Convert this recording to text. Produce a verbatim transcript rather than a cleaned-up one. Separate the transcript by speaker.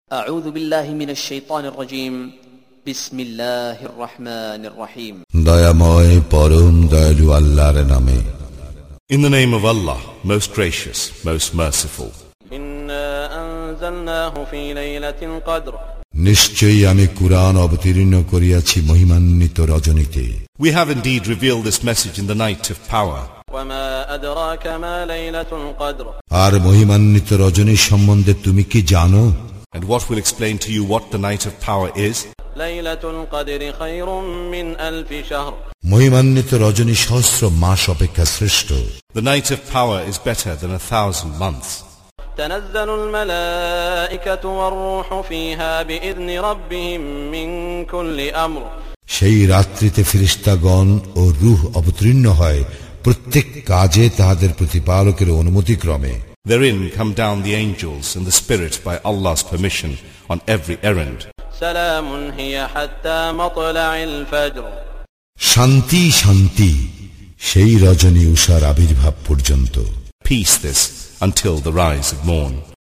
Speaker 1: أعوذ بالله من الشيطان الرجيم بسم الله الرحمن الرحيم
Speaker 2: দয়াময় পরম দয়ালু আল্লাহর নামে
Speaker 3: In the name of Allah, most gracious, most merciful.
Speaker 4: إنا أنزلناه في ليلة القدر
Speaker 2: নিশ্চয়ই আমি কুরআন অবতীর্ণ করিয়াছি মহিমান্বিত রজনীতে
Speaker 3: We have indeed revealed this message in the night of power.
Speaker 4: وما أدراك ما ليلة القدر
Speaker 2: আর মহিমান্বিত রজনী সম্বন্ধে তুমি কি জানো?
Speaker 3: And what will explain to you what the night of power is?
Speaker 4: ليلة القدر خير من ألف شهر
Speaker 2: মহিমান্বিত রজনী সহস্র মাস অপেক্ষা শ্রেষ্ঠ
Speaker 3: The night of power is better than a thousand months.
Speaker 4: تنزل الملائكة والروح فيها بإذن ربهم من كل أمر
Speaker 2: সেই রাত্রিতে ফেরেশতাগণ ও রূহ অবতীর্ণ হয় প্রত্যেক কাজে তাহাদের প্রতিপালকের অনুমতিক্রমে
Speaker 3: Therein come down the angels and the Spirit by Allah's permission on every errand.
Speaker 4: سلام هي حتى مطلع الفجر
Speaker 2: শান্তি শান্তি সেই রজনী উষার আবির্ভাব পর্যন্ত
Speaker 3: Peace this until the rise of morn.